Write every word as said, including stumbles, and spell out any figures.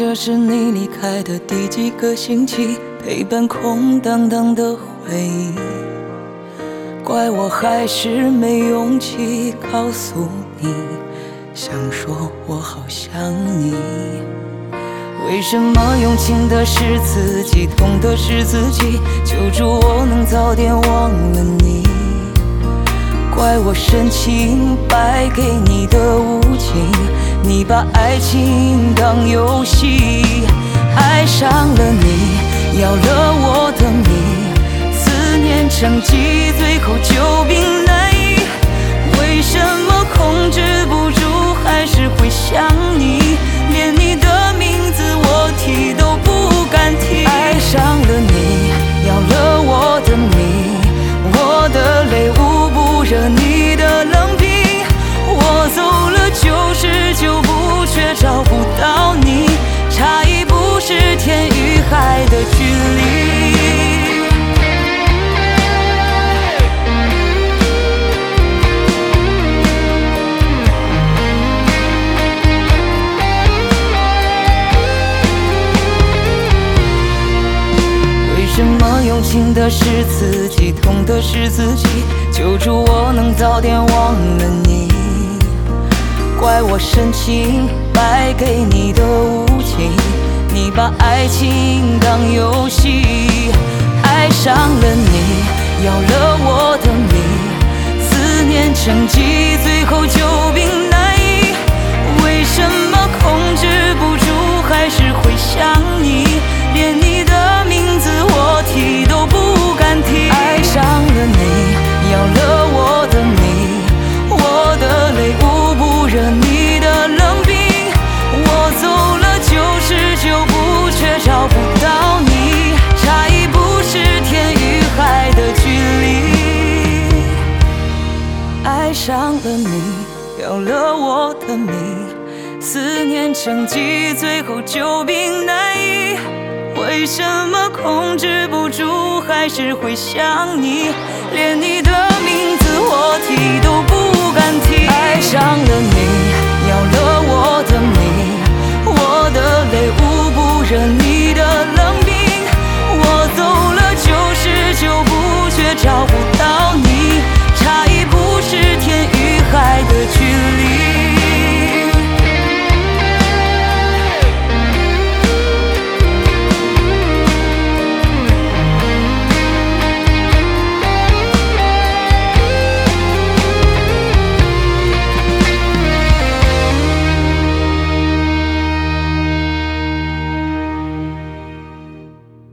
这是你离开的第几个星期，陪伴空荡荡的回忆。怪我还是没勇气告诉你，想说我好想你。为什么用情的是自己，痛的是自己？求助我能早点忘了你。怪我深情败给你的无情，你把爱情当游戏，爱上了你，要了我的命，思念成疾，最后久病难医。为什么控制不住，还是会想你？连你的名字我提都不敢提。爱上了你，要了我的命，我的泪捂不热你的冷冰。我走了九十九步，却找不到你，差一步是天与海的距离。为什么用情的是自己，痛的是自己？求助我能早点忘了你。怪我深情败给你的无情，你把爱情当游戏。爱上了你，要了我的命，思念成疾，最后久病难医。为什么控制不住，还是会想你？连你的名字我提都不敢提。爱上了你，要了我的命，我的泪捂不热你的冷冰。我走了九十九步，却找不到你，差一步是天与海的距离。爱上了你，要了我的命，思念成疾，最后久病难医。为什么控制不住，还是会想你？连你的名字我提都不敢提。爱上了你，要了我的命，我的泪捂不热你的冷冰。我走了九十九步，却找不到